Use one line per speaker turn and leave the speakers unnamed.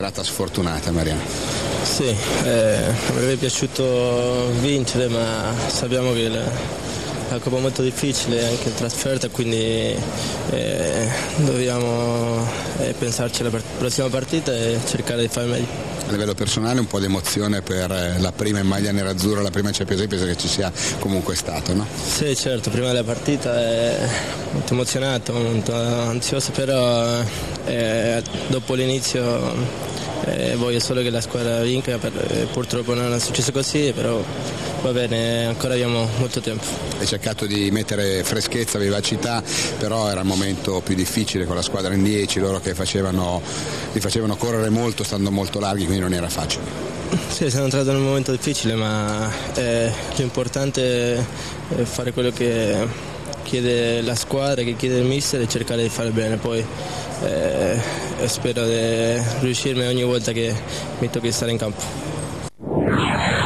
Serata sfortunata, Mariano.
Sì, mi avrebbe piaciuto vincere, ma sappiamo che la Coppa è molto difficile anche in trasferta, quindi dobbiamo pensarci alla prossima partita e cercare di fare meglio.
A livello personale un po' di emozione per la prima in maglia nerazzurra, la prima Champions League, penso che ci sia comunque stato, no?
Sì, certo, prima della partita è molto emozionato, molto ansioso, però dopo l'inizio voglio solo che la squadra vinca, purtroppo non è successo così, però va bene, ancora abbiamo molto tempo.
Hai cercato di mettere freschezza, vivacità, però era il momento più difficile con la squadra in 10, loro che li facevano correre molto, stando molto larghi, quindi non era facile.
Sì, siamo entrati in un momento difficile, ma l'importante è fare quello che chiede la squadra, che chiede il mister, e cercare di fare bene. Poi spero di riuscirmi ogni volta che mi tocca stare in campo.